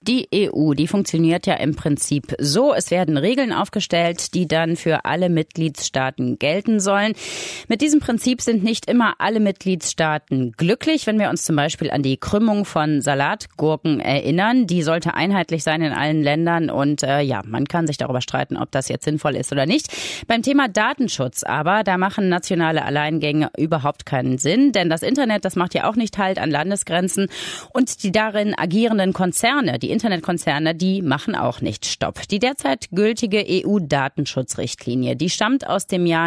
Die EU, die funktioniert ja im Prinzip so. Es werden Regeln aufgestellt, die dann für alle Mitgliedstaaten gelten sollen. Mit diesem Prinzip sind nicht immer alle Mitgliedstaaten glücklich. Wenn wir uns zum Beispiel an die Krümmung von Salatgurken erinnern, die sollte einheitlich sein in allen Ländern. Und man kann sich darüber streiten, ob das jetzt sinnvoll ist oder nicht. Beim Thema Datenschutz aber, da machen nationale Alleingänge überhaupt keinen Sinn. Denn das Internet, das macht ja auch nicht Halt an Landesgrenzen. Und die darin agierenden Konzerne, die Internetkonzerne, die machen auch nicht Stopp. Die derzeit gültige EU-Datenschutzrichtlinie, die stammt aus dem Jahr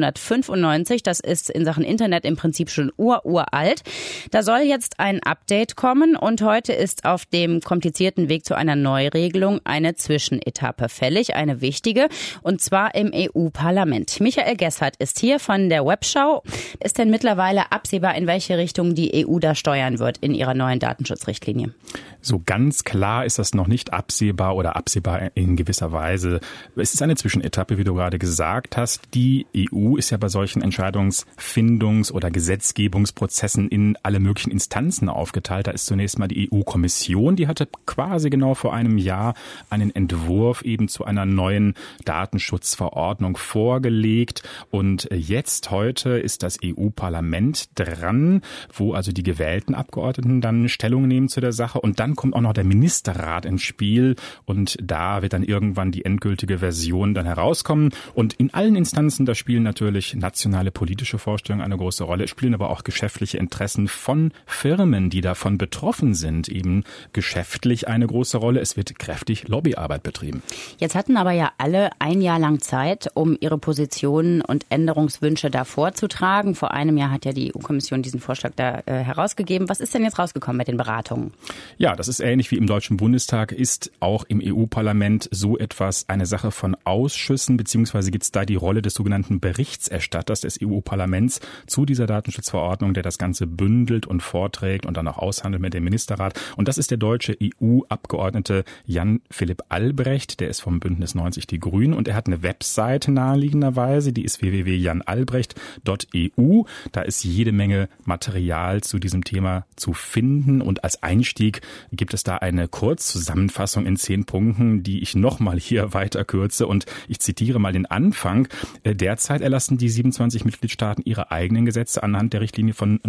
1995. Das ist in Sachen Internet im Prinzip schon uralt. Da soll jetzt ein Update kommen und heute ist auf dem komplizierten Weg zu einer Neuregelung eine Zwischenetappe fällig, eine wichtige, und zwar im EU-Parlament. Michael Gessert ist hier von der Webschau. Ist denn mittlerweile absehbar, in welche Richtung die EU da steuern wird in ihrer neuen Datenschutzrichtlinie? So ganz klar ist das noch nicht absehbar oder absehbar in gewisser Weise. Es ist eine Zwischenetappe, wie du gerade gesagt hast. Die EU ist ja bei solchen Entscheidungsfindungs- oder Gesetzgebungsprozessen in alle möglichen Instanzen aufgeteilt. Da ist zunächst mal die EU-Kommission, die hatte quasi genau vor einem Jahr einen Entwurf eben zu einer neuen Datenschutzverordnung vorgelegt. Und heute ist das EU-Parlament dran, wo also die gewählten Abgeordneten dann Stellung nehmen zu der Sache. Und dann kommt auch noch der Ministerrat ins Spiel und da wird dann irgendwann die endgültige Version dann herauskommen. Und in allen Instanzen, da spielen natürlich nationale politische Vorstellungen eine große Rolle, spielen aber auch geschäftliche Interessen von Firmen, die davon betroffen sind, eben geschäftlich eine große Rolle. Es wird kräftig Lobbyarbeit betrieben. Jetzt hatten aber ja alle ein Jahr lang Zeit, um ihre Positionen und Änderungswünsche da vorzutragen. Vor einem Jahr hat ja die EU-Kommission diesen Vorschlag da herausgegeben. Was ist denn jetzt rausgekommen mit den Beratungen? Ja, das ist ähnlich wie im Deutschen Bundestag, ist auch im EU-Parlament so etwas eine Sache von Ausschüssen, beziehungsweise gibt es da die Rolle des sogenannten Berichterstatters des EU-Parlaments zu dieser Datenschutzverordnung, der das Ganze bündelt und vorträgt und dann auch aushandelt mit dem Ministerrat. Und das ist der deutsche EU-Abgeordnete Jan-Philipp Albrecht, der ist vom Bündnis 90 Die Grünen und er hat eine Webseite naheliegenderweise, die ist www.janalbrecht.eu. Da ist jede Menge Material zu diesem Thema zu finden und als Einstieg gibt es da eine Kurzzusammenfassung in 10 Punkten, die ich nochmal hier weiter kürze und ich zitiere mal den Anfang. Derzeit erlassen die 27 Mitgliedstaaten ihre eigenen Gesetze anhand der Richtlinie von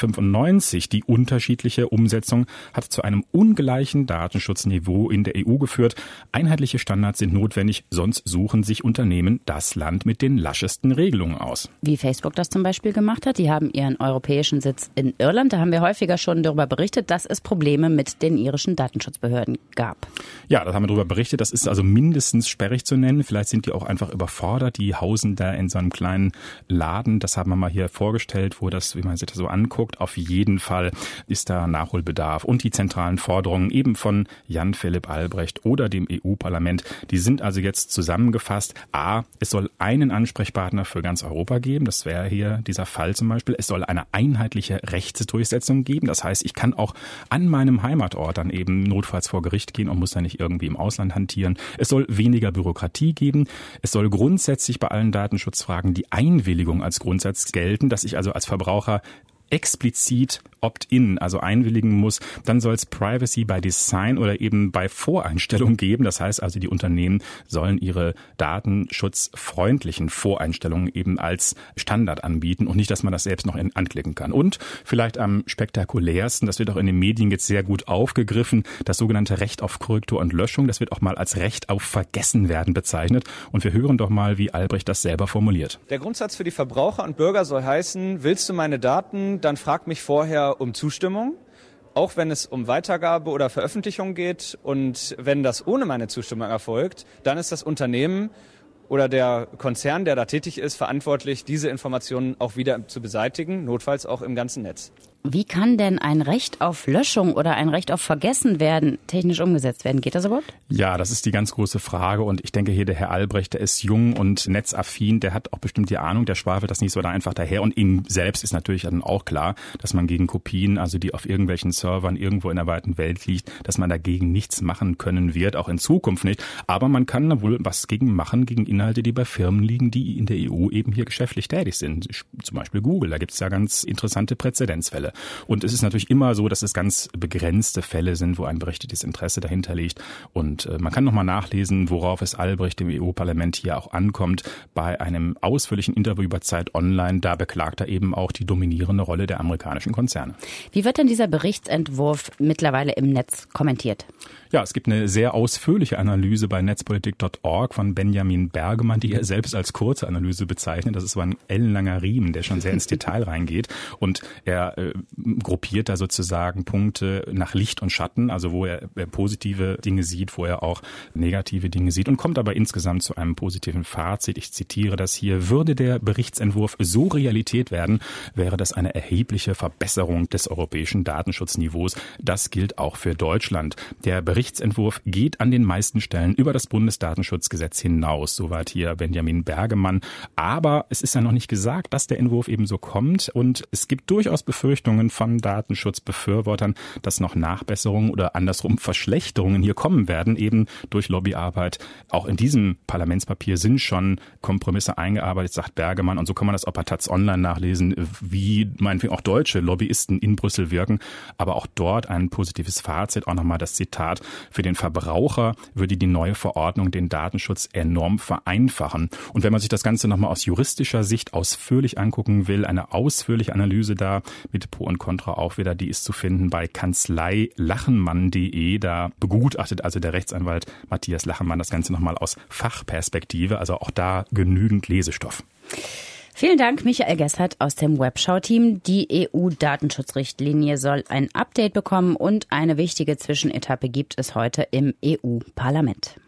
1995. Die unterschiedliche Umsetzung hat zu einem ungleichen Datenschutzniveau in der EU geführt. Einheitliche Standards sind notwendig, sonst suchen sich Unternehmen das Land mit den laschesten Regelungen aus. Wie Facebook das zum Beispiel gemacht hat. Die haben ihren europäischen Sitz in Irland. Da haben wir häufiger schon darüber berichtet, dass es Probleme mit den irischen Datenschutzbehörden gab. Ja, das haben wir darüber berichtet. Das ist also mindestens sperrig zu nennen. Vielleicht sind die auch einfach überfordert. Die hausen da in so einem kleinen Laden. Das haben wir mal hier vorgestellt, wo das, wie man sich das so anguckt. Auf jeden Fall ist da Nachholbedarf. Und die zentralen Forderungen eben von Jan-Philipp Albrecht oder dem EU-Parlament, die sind also jetzt zusammengefasst. A, es soll einen Ansprechpartner für ganz Europa geben. Das wäre hier dieser Fall zum Beispiel. Es soll eine einheitliche Rechtsdurchsetzung geben. Das heißt, ich kann auch an meinem Heimatort dann eben notfalls vor Gericht gehen und muss dann nicht irgendwie im Ausland hantieren. Es soll weniger Bürokratie geben. Es soll grundsätzlich bei allen Datenschutzfragen die Einwilligung als Grundsatz gelten, dass ich also als Verbraucher explizit Opt-in, also einwilligen muss. Dann soll es Privacy by Design oder eben bei Voreinstellung geben. Das heißt also, die Unternehmen sollen ihre datenschutzfreundlichen Voreinstellungen eben als Standard anbieten und nicht, dass man das selbst noch anklicken kann. Und vielleicht am spektakulärsten, das wird auch in den Medien jetzt sehr gut aufgegriffen, das sogenannte Recht auf Korrektur und Löschung. Das wird auch mal als Recht auf Vergessenwerden bezeichnet. Und wir hören doch mal, wie Albrecht das selber formuliert. Der Grundsatz für die Verbraucher und Bürger soll heißen, willst du meine Daten, dann frag mich vorher um Zustimmung, auch wenn es um Weitergabe oder Veröffentlichung geht. Und wenn das ohne meine Zustimmung erfolgt, dann ist das Unternehmen oder der Konzern, der da tätig ist, verantwortlich, diese Informationen auch wieder zu beseitigen, notfalls auch im ganzen Netz. Wie kann denn ein Recht auf Löschung oder ein Recht auf Vergessenwerden technisch umgesetzt werden? Geht das überhaupt? Ja, das ist die ganz große Frage und ich denke hier, der Herr Albrecht, der ist jung und netzaffin, der hat auch bestimmt die Ahnung, der schwafelt das nicht so da einfach daher und ihm selbst ist natürlich dann auch klar, dass man gegen Kopien, also die auf irgendwelchen Servern irgendwo in der weiten Welt liegt, dass man dagegen nichts machen können wird, auch in Zukunft nicht. Aber man kann wohl was gegen machen, gegen Inhalte, die bei Firmen liegen, die in der EU eben hier geschäftlich tätig sind. Zum Beispiel Google, da gibt es ja ganz interessante Präzedenzfälle. Und es ist natürlich immer so, dass es ganz begrenzte Fälle sind, wo ein berechtigtes Interesse dahinter liegt. Und man kann nochmal nachlesen, worauf es Albrecht im EU-Parlament hier auch ankommt. Bei einem ausführlichen Interview über Zeit Online, da beklagt er eben auch die dominierende Rolle der amerikanischen Konzerne. Wie wird denn dieser Berichtsentwurf mittlerweile im Netz kommentiert? Ja, es gibt eine sehr ausführliche Analyse bei netzpolitik.org von Benjamin Bergemann, die er selbst als kurze Analyse bezeichnet. Das ist so ein ellenlanger Riemen, der schon sehr ins Detail reingeht. Und er gruppiert da sozusagen Punkte nach Licht und Schatten, also wo er positive Dinge sieht, wo er auch negative Dinge sieht und kommt aber insgesamt zu einem positiven Fazit. Ich zitiere das hier: Würde der Berichtsentwurf so Realität werden, wäre das eine erhebliche Verbesserung des europäischen Datenschutzniveaus. Das gilt auch für Deutschland. Der Berichtsentwurf geht an den meisten Stellen über das Bundesdatenschutzgesetz hinaus. Soweit hier Benjamin Bergemann. Aber es ist ja noch nicht gesagt, dass der Entwurf eben so kommt. Und es gibt durchaus Befürchtungen von Datenschutzbefürwortern, dass noch Nachbesserungen oder andersrum Verschlechterungen hier kommen werden, eben durch Lobbyarbeit. Auch in diesem Parlamentspapier sind schon Kompromisse eingearbeitet, sagt Bergemann. Und so kann man das auch bei Taz Online nachlesen, wie meinetwegen auch deutsche Lobbyisten in Brüssel wirken. Aber auch dort ein positives Fazit, auch nochmal das Zitat: Für den Verbraucher würde die neue Verordnung den Datenschutz enorm vereinfachen. Und wenn man sich das Ganze nochmal aus juristischer Sicht ausführlich angucken will, eine ausführliche Analyse da mit Pro und Contra auch wieder, die ist zu finden bei kanzleilachenmann.de. Da begutachtet also der Rechtsanwalt Matthias Lachenmann das Ganze nochmal aus Fachperspektive. Also auch da genügend Lesestoff. Vielen Dank, Michael Gessert aus dem Webschau-Team. Die EU-Datenschutzrichtlinie soll ein Update bekommen und eine wichtige Zwischenetappe gibt es heute im EU-Parlament.